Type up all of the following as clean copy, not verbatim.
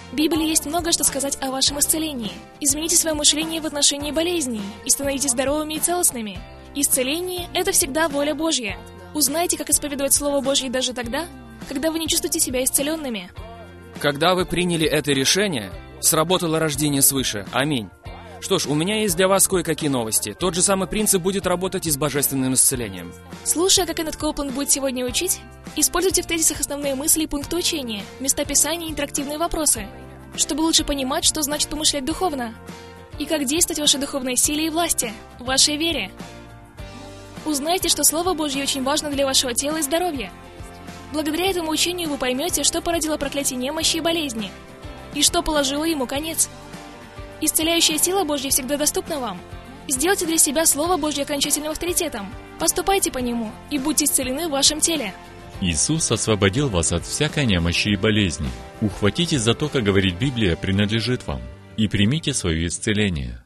В Библии есть много что сказать о вашем исцелении. Измените свое мышление в отношении болезней и становитесь здоровыми и целостными. Исцеление — это всегда воля Божья. Узнайте, как исповедовать Слово Божье даже тогда, когда вы не чувствуете себя исцеленными. Когда вы приняли это решение, сработало рождение свыше. Аминь. Что ж, у меня есть для вас кое-какие новости. Тот же самый принцип будет работать и с божественным исцелением. Слушая, как Кеннет Коупленд будет сегодня учить, используйте в тезисах основные мысли и пункты учения, места писания и интерактивные вопросы, чтобы лучше понимать, что значит помышлять духовно, и как действовать в вашей духовной силе и власти, в вашей вере. Узнайте, что Слово Божье очень важно для вашего тела и здоровья. Благодаря этому учению вы поймете, что породило проклятие немощи и болезни, и что положило ему конец. Исцеляющая сила Божья всегда доступна вам. Сделайте для себя Слово Божье окончательным авторитетом. Поступайте по нему и будьте исцелены в вашем теле. Иисус освободил вас от всякой немощи и болезни. Ухватитесь за то, как говорит Библия, принадлежит вам, и примите свое исцеление.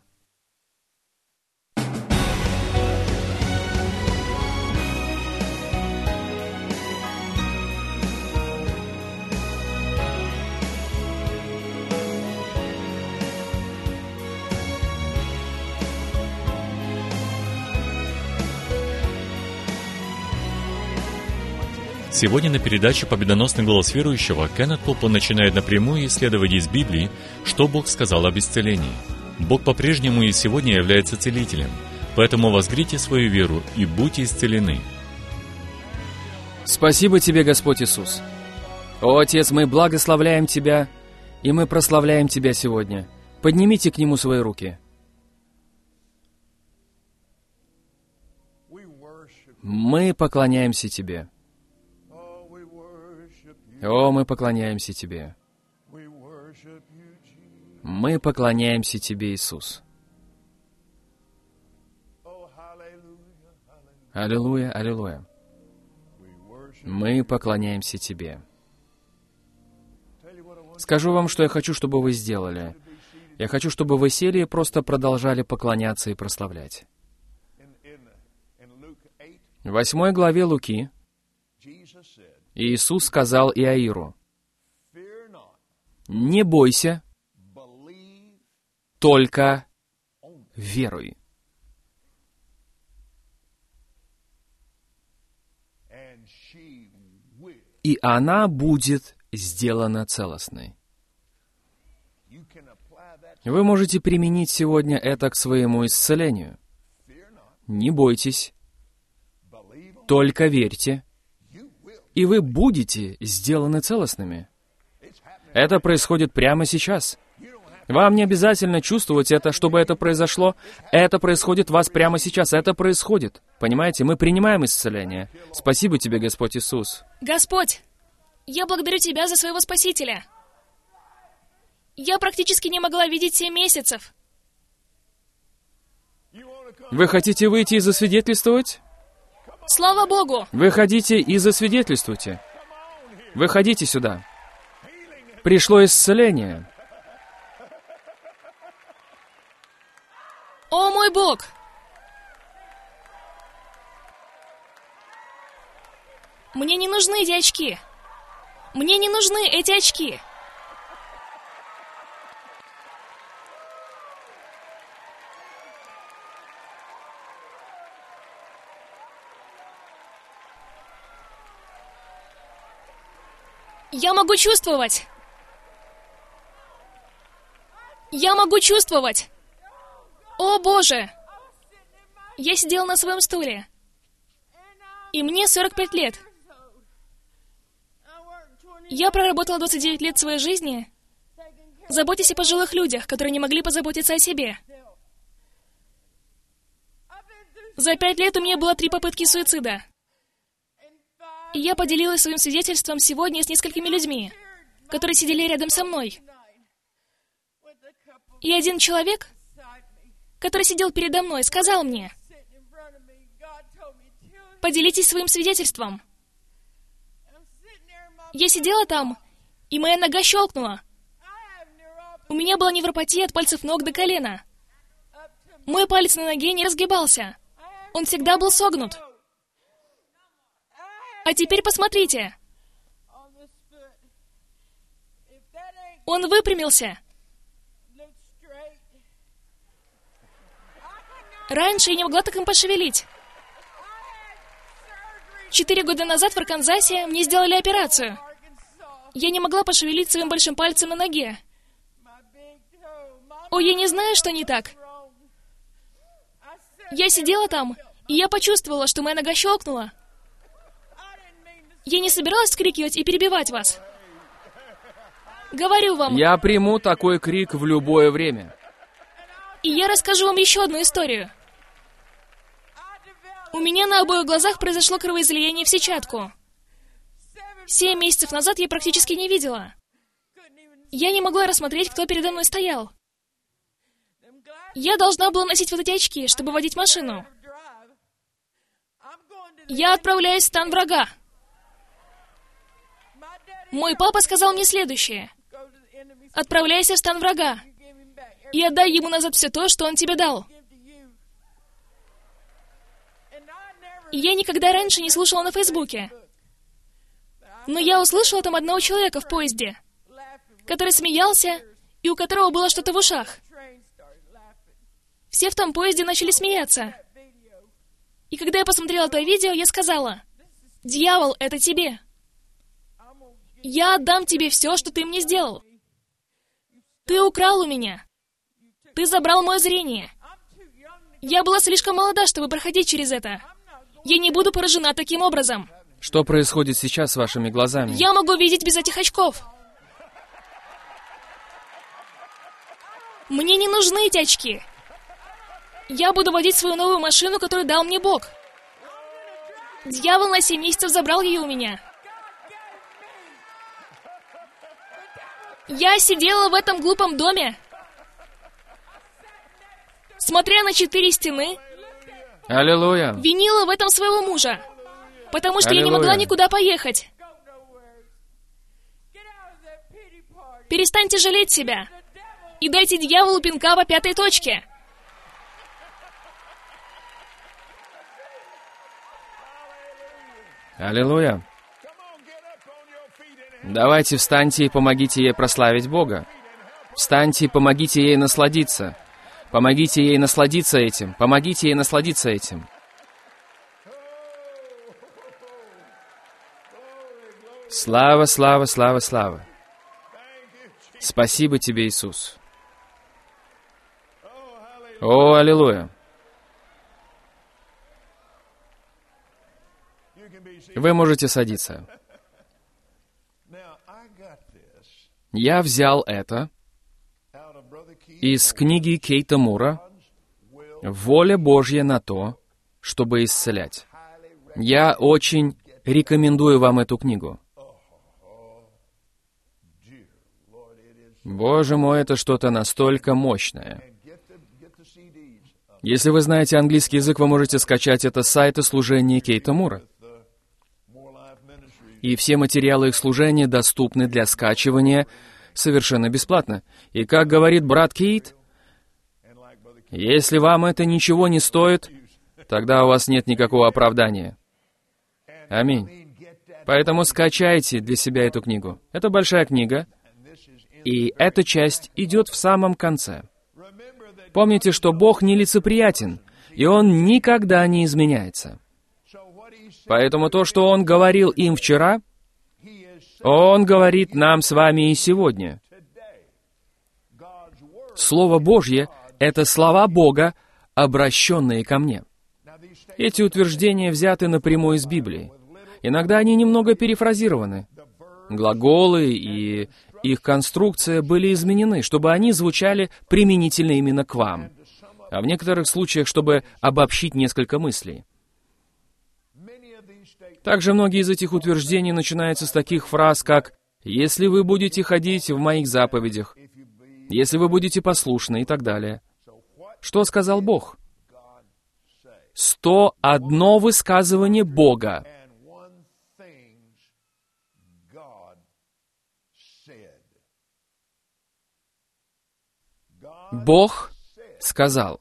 Сегодня на передаче «Победоносный голос верующего» Кеннет Коупленд начинает напрямую исследовать из Библии, что Бог сказал об исцелении. Бог по-прежнему и сегодня является целителем, поэтому возгрите свою веру и будьте исцелены. Спасибо Тебе, Господь Иисус. О, Отец, мы благословляем Тебя, и мы прославляем Тебя сегодня. Поднимите к Нему свои руки. Мы поклоняемся Тебе. О, мы поклоняемся Тебе. Мы поклоняемся Тебе, Иисус. Аллилуйя, аллилуйя. Мы поклоняемся Тебе. Скажу вам, что я хочу, чтобы вы сделали. Я хочу, чтобы вы сели и просто продолжали поклоняться и прославлять. В 8 главе Луки Иисус сказал Иаиру: «Не бойся, только веруй». И она будет сделана целостной. Вы можете применить сегодня это к своему исцелению. Не бойтесь, только верьте, и вы будете сделаны целостными. Это происходит прямо сейчас. Вам не обязательно чувствовать это, чтобы это произошло. Это происходит в вас прямо сейчас. Это происходит. Понимаете, мы принимаем исцеление. Спасибо Тебе, Господь Иисус. Господь, я благодарю Тебя за своего Спасителя. Я практически не могла видеть 7 месяцев. Вы хотите выйти и засвидетельствовать? Слава Богу! Выходите и засвидетельствуйте. Выходите сюда. Пришло исцеление. О, мой Бог! Мне не нужны эти очки. Мне не нужны эти очки. Я могу чувствовать. Я могу чувствовать. О, Боже! Я сидел на своем стуле. И мне 45 лет. Я проработала 29 лет своей жизни, заботясь о пожилых людях, которые не могли позаботиться о себе. За 5 лет у меня было 3 попытки суицида. И я поделилась своим свидетельством сегодня с несколькими людьми, которые сидели рядом со мной. И один человек, который сидел передо мной, сказал мне: «Поделитесь своим свидетельством». Я сидела там, и моя нога щелкнула. У меня была невропатия от пальцев ног до колена. Мой палец на ноге не разгибался. Он всегда был согнут. А теперь посмотрите. Он выпрямился. Раньше я не могла так им пошевелить. 4 года назад в Арканзасе мне сделали операцию. Я не могла пошевелить своим большим пальцем на ноге. О, я не знаю, что не так. Я сидела там, и я почувствовала, что моя нога щелкнула. Я не собиралась вскрикивать и перебивать вас. Говорю вам. Я приму такой крик в любое время. И я расскажу вам еще одну историю. У меня на обоих глазах произошло кровоизлияние в сетчатку. 7 месяцев назад я практически не видела. Я не могла рассмотреть, кто передо мной стоял. Я должна была носить вот эти очки, чтобы водить машину. Я отправляюсь в стан врага. Мой папа сказал мне следующее. Отправляйся в стан врага и отдай ему назад все то, что он тебе дал. И я никогда раньше не слушала на Фейсбуке. Но я услышала там одного человека в поезде, который смеялся, и у которого было что-то в ушах. Все в том поезде начали смеяться. И когда я посмотрела то видео, я сказала: «Дьявол, это тебе. Я отдам тебе все, что ты мне сделал. Ты украл у меня. Ты забрал мое зрение. Я была слишком молода, чтобы проходить через это. Я не буду поражена таким образом». Что происходит сейчас с вашими глазами? Я могу видеть без этих очков. Мне не нужны эти очки. Я буду водить свою новую машину, которую дал мне Бог. Дьявол на 7 месяцев забрал ее у меня. Я сидела в этом глупом доме, смотря на 4 стены, Аллилуйя! винила в этом своего мужа, потому что я не могла никуда поехать. Перестаньте жалеть себя и дайте дьяволу пинка по 5-й точке. Аллилуйя! Давайте встаньте и помогите ей прославить Бога. Встаньте и помогите ей насладиться. Помогите ей насладиться этим. Помогите ей насладиться этим. Слава, слава, слава, слава. Спасибо тебе, Иисус. О, аллилуйя. Вы можете садиться. Я взял это из книги Кейта Мура «Воля Божья на то, чтобы исцелять». Я очень рекомендую вам эту книгу. Боже мой, это что-то настолько мощное. Если вы знаете английский язык, вы можете скачать это с сайта служения Кейта Мура. И все материалы их служения доступны для скачивания совершенно бесплатно. И как говорит брат Кейт, если вам это ничего не стоит, тогда у вас нет никакого оправдания. Аминь. Поэтому скачайте для себя эту книгу. Это большая книга, и эта часть идет в самом конце. Помните, что Бог нелицеприятен, и Он никогда не изменяется. Поэтому то, что Он говорил им вчера, Он говорит нам с вами и сегодня. Слово Божье — это слова Бога, обращенные ко мне. Эти утверждения взяты напрямую из Библии. Иногда они немного перефразированы. Глаголы и их конструкция были изменены, чтобы они звучали применительно именно к вам, а в некоторых случаях, чтобы обобщить несколько мыслей. Также многие из этих утверждений начинаются с таких фраз, как «если вы будете ходить в моих заповедях», «если вы будете послушны» и так далее. Что сказал Бог? 101 высказывание Бога. Бог сказал: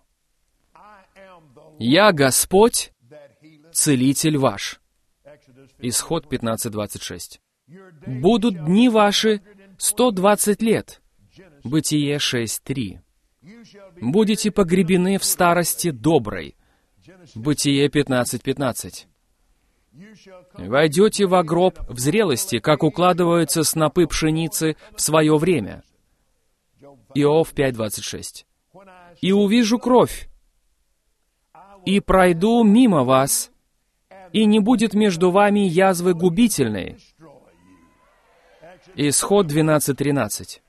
«Я Господь, Целитель ваш». Исход 15:26. «Будут дни ваши 120 лет. Бытие 6:3. Будете погребены в старости доброй. Бытие 15:15. Войдете во гроб в зрелости, как укладываются снопы пшеницы в свое время. Иов 5:26. И увижу кровь, и пройду мимо вас, и не будет между вами язвы губительной. Исход 12:13.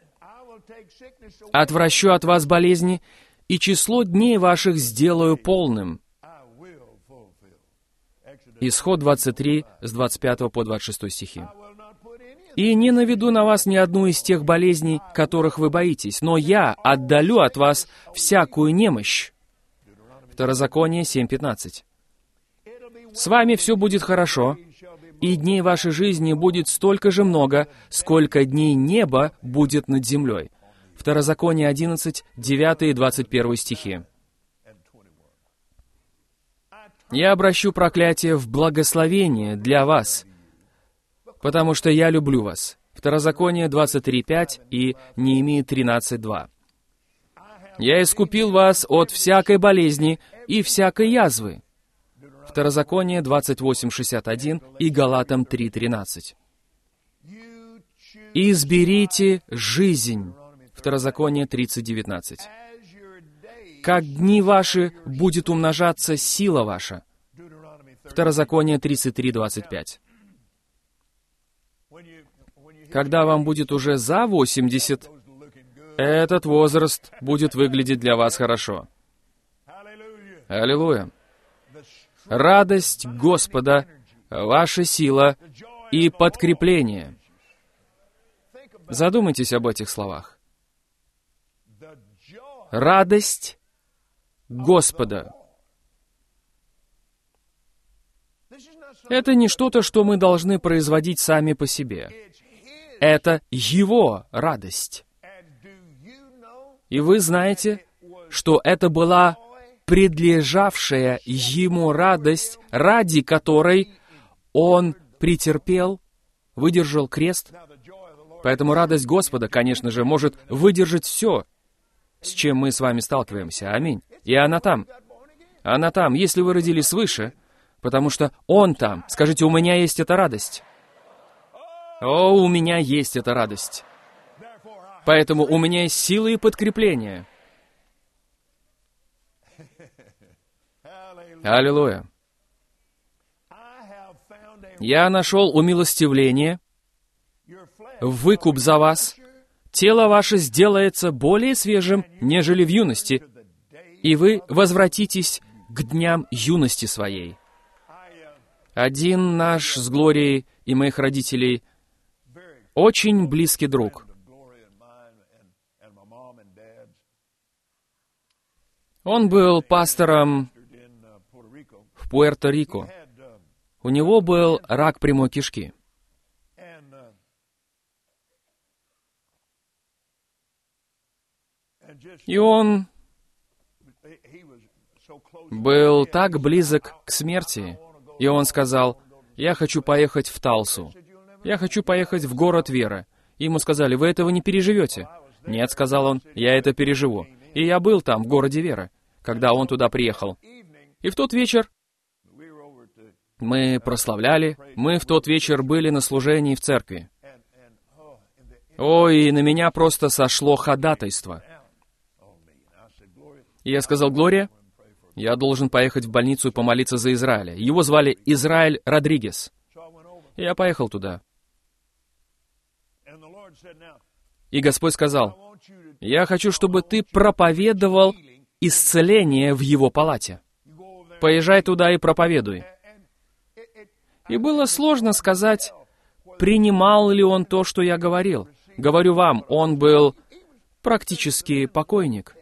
Отвращу от вас болезни, и число дней ваших сделаю полным. Исход 23, с 25 по 26 стихи. И не наведу на вас ни одну из тех болезней, которых вы боитесь, но я отдалю от вас всякую немощь. Второзаконие 7:15. С вами все будет хорошо, и дней вашей жизни будет столько же много, сколько дней неба будет над землей. Второзаконие 11, 9 и 21 стихи. Я обращу проклятие в благословение для вас, потому что я люблю вас. Второзаконие 23:5 и Неемия 13:2. Я искупил вас от всякой болезни и всякой язвы. Второзаконие 28:61 и Галатам 3:13. Изберите жизнь. Второзаконие 30:19. Как дни ваши будет умножаться сила ваша. Второзаконие 33:25. Когда вам будет уже за 80, этот возраст будет выглядеть для вас хорошо. Аллилуйя! Радость Господа, ваша сила и подкрепление. Задумайтесь об этих словах. Радость Господа. Это не что-то, что мы должны производить сами по себе. Это Его радость. И вы знаете, что это была предлежавшая Ему радость, ради которой Он претерпел, выдержал крест. Поэтому радость Господа, конечно же, может выдержать все, с чем мы с вами сталкиваемся. Аминь. И она там. Она там, если вы родились свыше, потому что Он там. Скажите, у меня есть эта радость. О, у меня есть эта радость. Поэтому у меня есть силы и подкрепление. Аллилуйя. Я нашел умилостивление, выкуп за вас. Тело ваше сделается более свежим, нежели в юности, и вы возвратитесь к дням юности своей. Один наш с Глорией и моих родителей очень близкий друг. Он был пастором в Пуэрто-Рико. У него был рак прямой кишки. И он был так близок к смерти, и он сказал: «Я хочу поехать в Талсу. Я хочу поехать в город веры». Ему сказали: «Вы этого не переживете». «Нет», — сказал он, — «я это переживу». И я был там, в городе веры, когда он туда приехал. И в тот вечер мы прославляли, мы в тот вечер были на служении в церкви. Ой, на меня просто сошло ходатайство. И я сказал: «Глория, я должен поехать в больницу и помолиться за Израиля». Его звали Израиль Родригес. И я поехал туда. И Господь сказал: «Я хочу, чтобы ты проповедовал исцеление в его палате. Поезжай туда и проповедуй». И было сложно сказать, принимал ли он то, что я говорил. Говорю вам, он был практически покойник.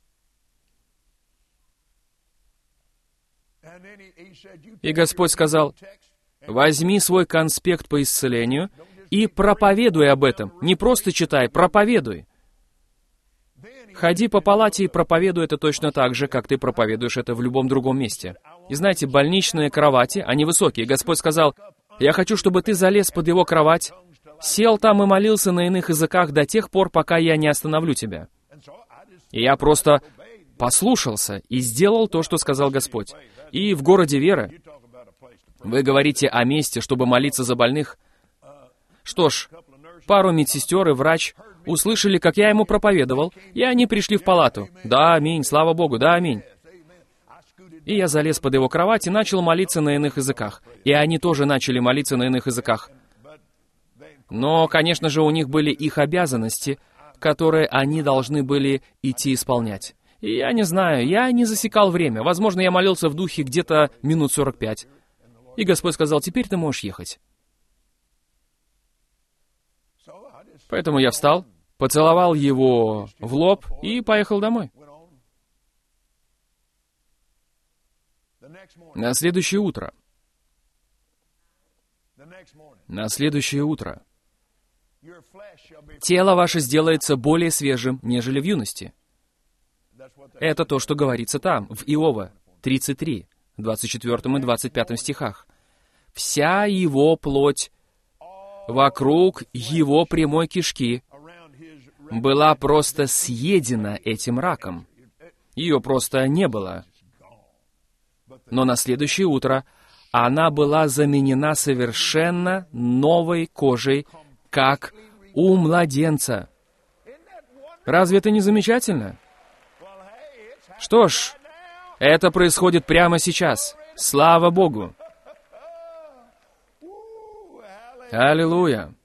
И Господь сказал: «Возьми свой конспект по исцелению и проповедуй об этом. Не просто читай, проповедуй. Ходи по палате и проповедуй это точно так же, как ты проповедуешь это в любом другом месте». И знаете, больничные кровати, они высокие. Господь сказал: «Я хочу, чтобы ты залез под его кровать, сел там и молился на иных языках до тех пор, пока я не остановлю тебя. И я просто послушался и сделал то, что сказал Господь. И в городе веры вы говорите о месте, чтобы молиться за больных. Что ж, пару медсестер и врач услышали, как я ему проповедовал, и они пришли в палату. Да, аминь, слава Богу, да, аминь. И я залез под его кровать и начал молиться на иных языках. И они тоже начали молиться на иных языках. Но, конечно же, у них были их обязанности, которые они должны были идти исполнять. И я не знаю, я не засекал время. Возможно, я молился в духе где-то минут 45. И Господь сказал: теперь ты можешь ехать. Поэтому я встал, поцеловал его в лоб и поехал домой. На следующее утро. Тело ваше сделается более свежим, нежели в юности. Это то, что говорится там, в Иова 33, 24 и 25 стихах. Вся его плоть вокруг его прямой кишки была просто съедена этим раком. Ее просто не было. Но на следующее утро она была заменена совершенно новой кожей, как у младенца. Разве это не замечательно? Что ж, это происходит прямо сейчас. Слава Богу! Аллилуйя!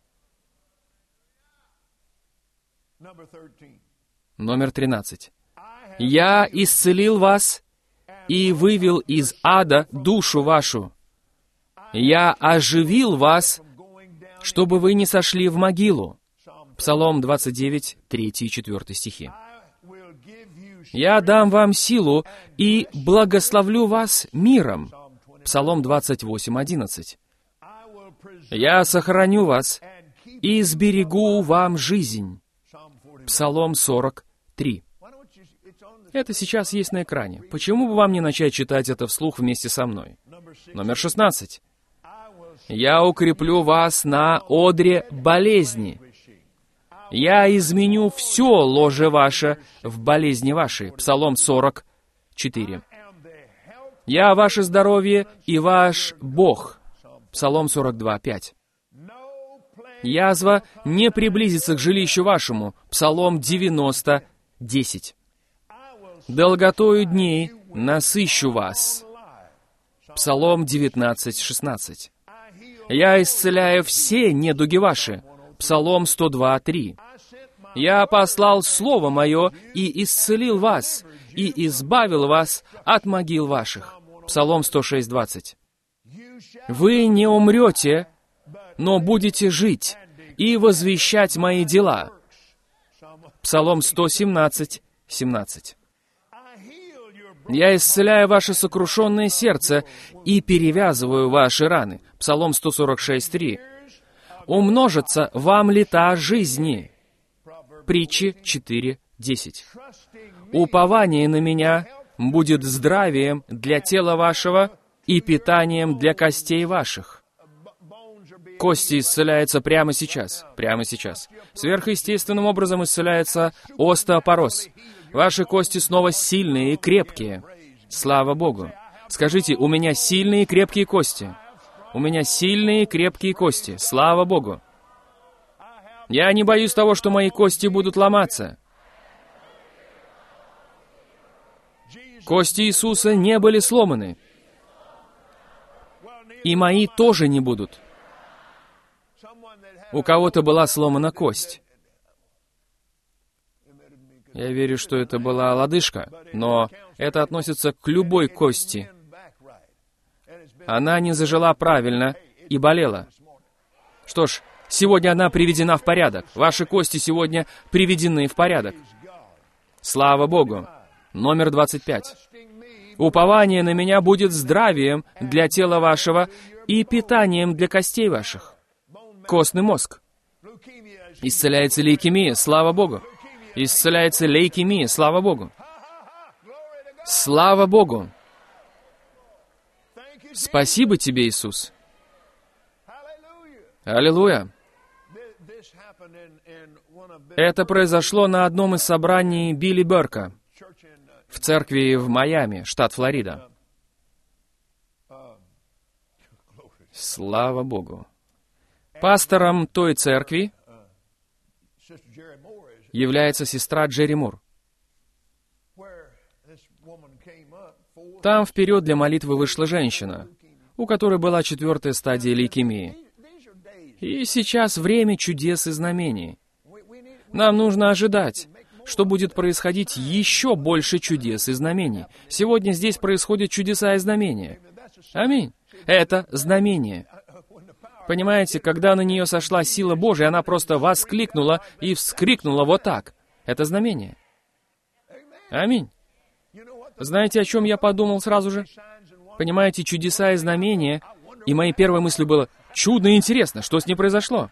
Номер 13. «Я исцелил вас и вывел из ада душу вашу. Я оживил вас, чтобы вы не сошли в могилу». Псалом 29, 3 и 4 стихи. «Я дам вам силу и благословлю вас миром». Псалом 28, 11. «Я сохраню вас и сберегу вам жизнь». Псалом 43. Это сейчас есть на экране. Почему бы вам не начать читать это вслух вместе со мной? Номер 16. «Я укреплю вас на одре болезни. Я изменю все ложе ваше в болезни вашей». Псалом 44. «Я ваше здоровье и ваш Бог». Псалом 42, 5. «Язва не приблизится к жилищу вашему». Псалом 90, 10. «Долготою дней насыщу вас». Псалом 19, 16. «Я исцеляю все недуги ваши». Псалом 102, 3. «Я послал Слово Мое и исцелил вас, и избавил вас от могил ваших». Псалом 106, 20. «Вы не умрете, но будете жить и возвещать мои дела». Псалом 117, 17. «Я исцеляю ваше сокрушенное сердце и перевязываю ваши раны». Псалом 146, 3. «Умножатся вам лета жизни». Притчи 4, 10. «Упование на меня будет здравием для тела вашего и питанием для костей ваших». Кости исцеляются прямо сейчас. Прямо сейчас. Сверхъестественным образом исцеляется остеопороз. Ваши кости снова сильные и крепкие. Слава Богу. Скажите: у меня сильные и крепкие кости. У меня сильные и крепкие кости. Слава Богу. Я не боюсь того, что мои кости будут ломаться. Кости Иисуса не были сломаны. И мои тоже не будут. У кого-то была сломана кость. Я верю, что это была лодыжка, но это относится к любой кости. Она не зажила правильно и болела. Что ж, сегодня она приведена в порядок. Ваши кости сегодня приведены в порядок. Слава Богу. Номер 25. «Упование на меня будет здравием для тела вашего и питанием для костей ваших». Костный мозг. Исцеляется лейкемия, слава Богу. Исцеляется лейкемия, слава Богу. Слава Богу. Спасибо тебе, Иисус. Аллилуйя. Это произошло на одном из собраний Билли Берка в церкви в Майами, штат Флорида. Слава Богу. Пастором той церкви является сестра Джерри Мур. Там вперед для молитвы вышла женщина, у которой была 4-я стадия лейкемии. И сейчас время чудес и знамений. Нам нужно ожидать, что будет происходить еще больше чудес и знамений. Сегодня здесь происходят чудеса и знамения. Аминь. Это знамение. Понимаете, когда на нее сошла сила Божия, она просто воскликнула и вскрикнула вот так. Это знамение. Аминь. Знаете, о чем я подумал сразу же? Понимаете, чудеса и знамения, и моей первой мыслью было: чудно и интересно, что с ней произошло.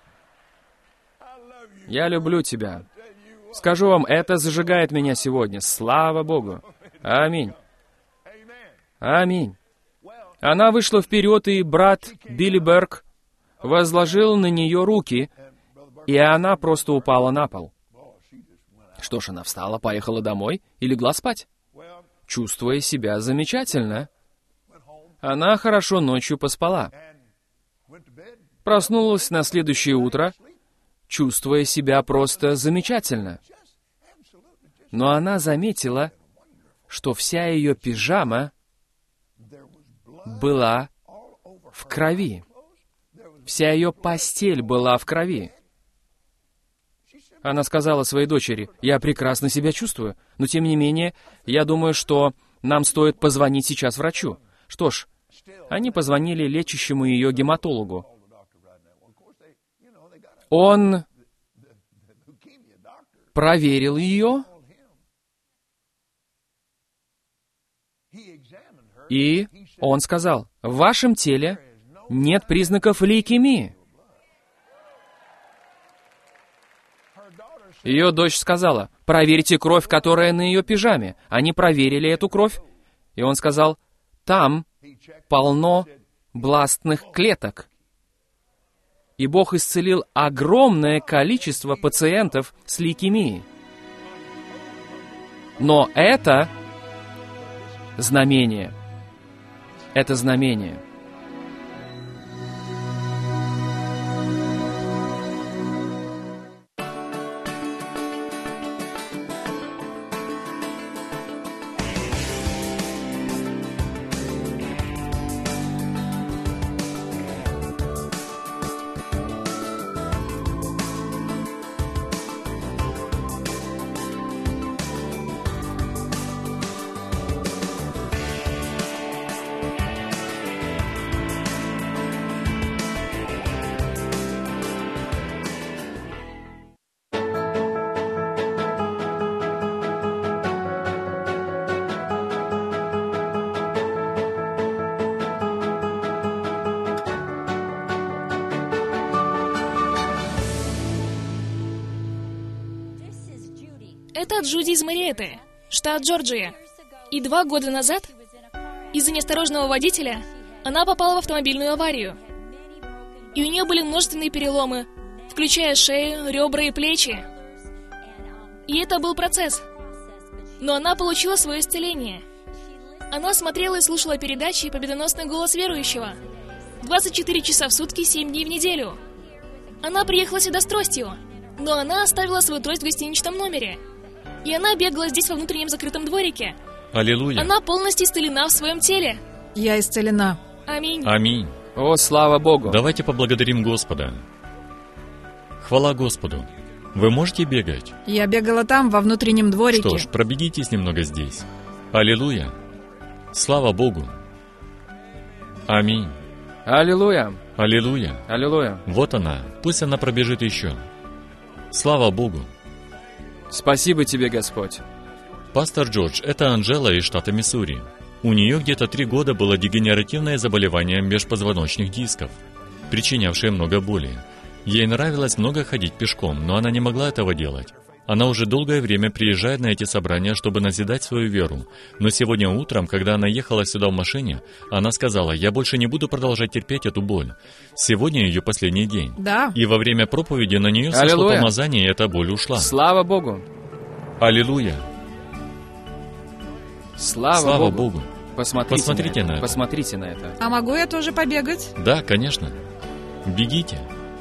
Я люблю тебя. Скажу вам, это зажигает меня сегодня. Слава Богу. Аминь. Аминь. Она вышла вперед, и брат Билли Берк возложил на нее руки, и она просто упала на пол. Что ж, она встала, поехала домой и легла спать, чувствуя себя замечательно. Она хорошо ночью поспала. Проснулась на следующее утро, чувствуя себя просто замечательно. Но она заметила, что вся ее пижама была в крови. Вся ее постель была в крови. Она сказала своей дочери: «Я прекрасно себя чувствую, но тем не менее, я думаю, что нам стоит позвонить сейчас врачу». Что ж, они позвонили лечащему ее гематологу. Он проверил ее, и он сказал: «В вашем теле нет признаков лейкемии». Ее дочь сказала: «Проверьте кровь, которая на ее пижаме». Они проверили эту кровь, и он сказал: «Там полно бластных клеток». И Бог исцелил огромное количество пациентов с лейкемией. Но это знамение. Это знамение. Это Джуди из Мариэтты, штат Джорджия. И 2 года назад, из-за неосторожного водителя, она попала в автомобильную аварию. И у нее были множественные переломы, включая шею, ребра и плечи. И это был процесс. Но она получила свое исцеление. Она смотрела и слушала передачи «Победоносный голос верующего» 24 часа в сутки, 7 дней в неделю. Она приехала сюда с тростью, но она оставила свою трость в гостиничном номере. И она бегала здесь во внутреннем закрытом дворике. Аллилуйя. Она полностью исцелена в своем теле. Я исцелена. Аминь. Аминь. О, слава Богу! Давайте поблагодарим Господа. Хвала Господу. Вы можете бегать? Я бегала там, во внутреннем дворике. Что ж, пробегитесь немного здесь. Аллилуйя. Слава Богу. Аминь. Аллилуйя! Аллилуйя. Аллилуйя! Вот она. Пусть она пробежит еще. Слава Богу. Спасибо тебе, Господь. Пастор Джордж, это Анжела из штата Миссури. У нее где-то 3 года было дегенеративное заболевание межпозвоночных дисков, причинявшее много боли. Ей нравилось много ходить пешком, но она не могла этого делать. Она уже долгое время приезжает на эти собрания, чтобы назидать свою веру. Но сегодня утром, когда она ехала сюда в машине, она сказала: «Я больше не буду продолжать терпеть эту боль». Сегодня ее последний день. Да. И во время проповеди на нее сошло Аллилуйя. помазание, и эта боль ушла. Слава Богу! Аллилуйя! Слава Богу! Богу! Посмотрите на это. это. Посмотрите на это. А могу я тоже побегать? Да, конечно. Бегите.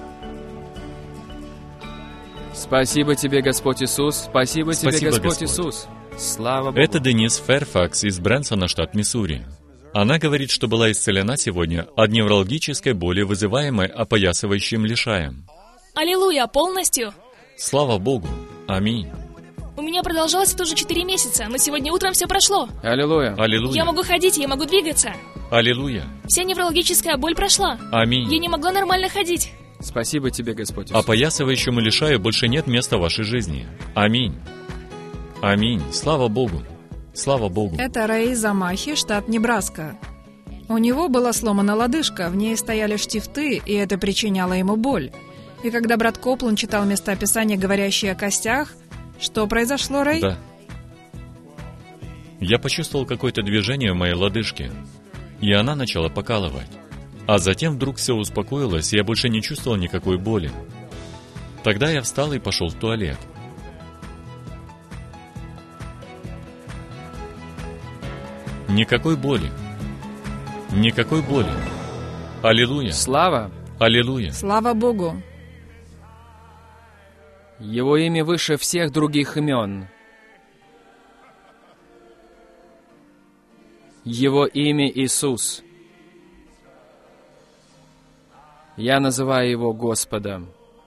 Спасибо тебе, Господь Иисус. Спасибо тебе, Спасибо, Господь Господь. Иисус. Слава Богу. Это Денис Фэрфакс из Брэнсона, штат Миссури. Она говорит, что была исцелена сегодня от невралгической боли, вызываемой опоясывающим лишаем. Аллилуйя, полностью. Слава Богу! Аминь! У меня продолжалось это уже 4 месяца, но сегодня утром все прошло. Аллилуйя. Аллилуйя! Я могу ходить, я могу двигаться. Аллилуйя! Вся неврологическая боль прошла. Я Аминь! не могла нормально ходить. Спасибо тебе, Господь Иисус. Опоясывающему лишаю больше нет места в вашей жизни. Аминь! Аминь! Слава Богу! Слава Богу! Это Рэй Замахи, штат Небраска. У него была сломана лодыжка, в ней стояли штифты, и это причиняло ему боль. И когда брат Копланд читал места Писания, говорящие о костях, что произошло, Рэй? Да. Я почувствовал какое-то движение в моей лодыжке, и она начала покалывать. А затем вдруг все успокоилось, и я больше не чувствовал никакой боли. Тогда я встал и пошел в туалет. Никакой боли. Никакой боли. Аллилуйя. Слава. Аллилуйя. Слава Богу. Его имя выше всех других имен. Его имя Иисус. Я называю Его Господом.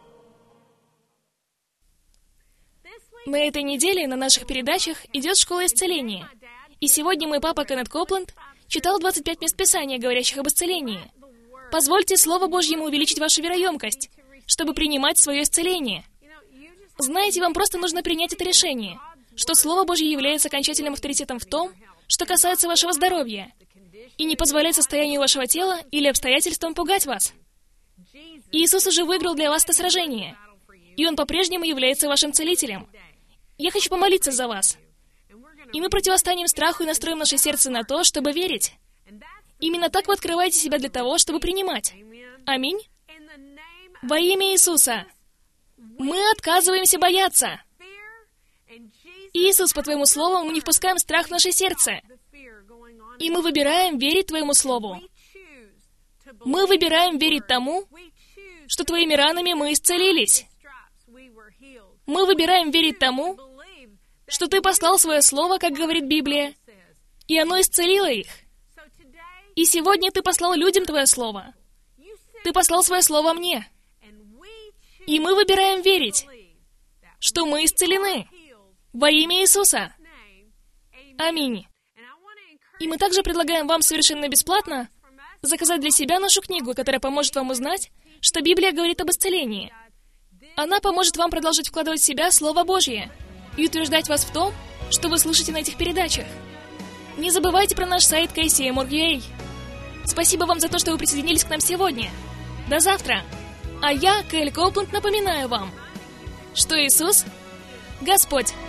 На этой неделе на наших передачах идет школа исцеления. И сегодня мой папа Кеннет Копланд читал 25 мест Писания, говорящих об исцелении. Позвольте Слову Божьему увеличить вашу вероемкость, чтобы принимать свое исцеление. Знаете, вам просто нужно принять это решение, что Слово Божье является окончательным авторитетом в том, что касается вашего здоровья, и не позволять состоянию вашего тела или обстоятельствам пугать вас. Иисус уже выиграл для вас это сражение, и Он по-прежнему является вашим целителем. Я хочу помолиться за вас. И мы противостанем страху и настроим наше сердце на то, чтобы верить. Именно так вы открываете себя для того, чтобы принимать. Аминь. Во имя Иисуса. Мы отказываемся бояться. Иисус, по Твоему Слову, мы не впускаем страх в наше сердце. И мы выбираем верить Твоему Слову. Мы выбираем верить тому, что Твоими ранами мы исцелились. Мы выбираем верить тому, что Ты послал Свое Слово, как говорит Библия, и оно исцелило их. И сегодня Ты послал людям Твое Слово. Ты послал Свое Слово мне. И мы выбираем верить, что мы исцелены во имя Иисуса. Аминь. И мы также предлагаем вам совершенно бесплатно заказать для себя нашу книгу, которая поможет вам узнать, что Библия говорит об исцелении. Она поможет вам продолжить вкладывать в себя Слово Божье и утверждать вас в том, что вы слышите на этих передачах. Не забывайте про наш сайт kcm.org.ua. Спасибо вам за то, что вы присоединились к нам сегодня. До завтра. А я, Кэль Копланд, напоминаю вам, что Иисус — Господь.